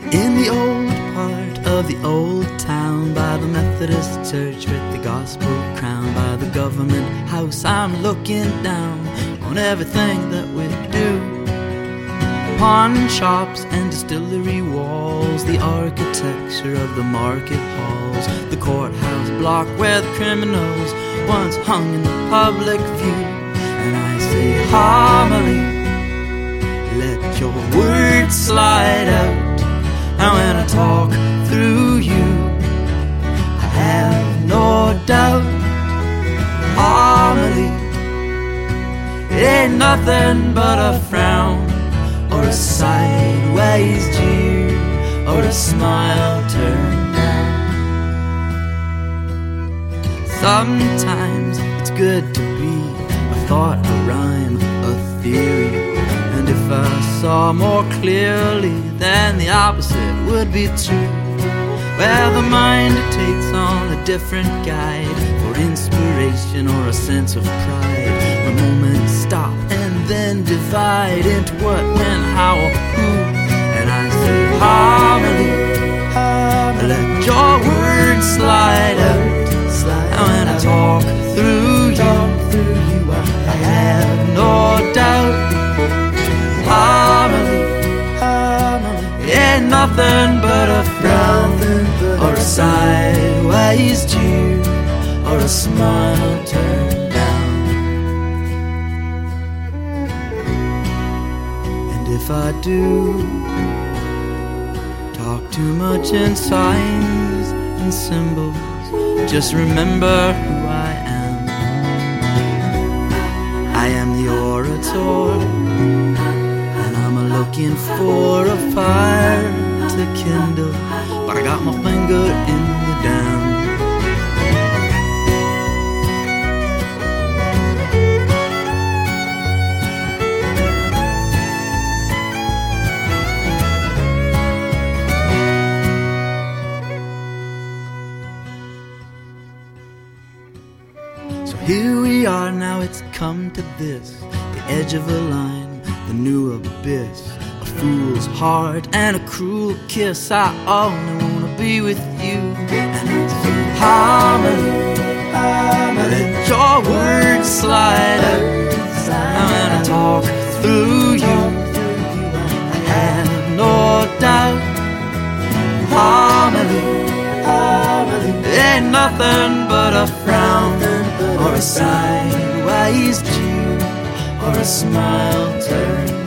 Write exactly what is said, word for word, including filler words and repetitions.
In the old part of the old town, by the Methodist church with the gospel crown, by the government house, I'm looking down on everything that we do. Pawn shops and distillery walls, the architecture of the market halls, the courthouse block where the criminals once hung in the public view. And I say, homily, let your words slide out. And when I talk through you, I have no doubt. Homily, it ain't nothing but a frown, or a sideways jeer, or a smile turned down. Sometimes it's good to be a thought, a rhyme, a theory. And if I saw more clearly, then the opposite would be true. Where the mind takes on a different guide for inspiration or a sense of pride, where moments stop and then divide into what, when, how, or who. And I say, homily, let your words slide out. And when I talk through you, I have no doubt. Homily, ain't nothing but a frown, or a sideways jeer, or a smile turned down. And if I do talk too much in signs and symbols, just remember who I am. I am the orator, and I'm a-looking for a fire to kindle, but I got my finger in the dam. Here we are now, it's come to this, the edge of a line, the new abyss, a fool's heart and a cruel kiss. I only wanna be with you. And it's homily, let your words slide out. And when I talk through you, I have no doubt. Homily, ain't nothing but a frown, or a sideways jeer, or a smile turned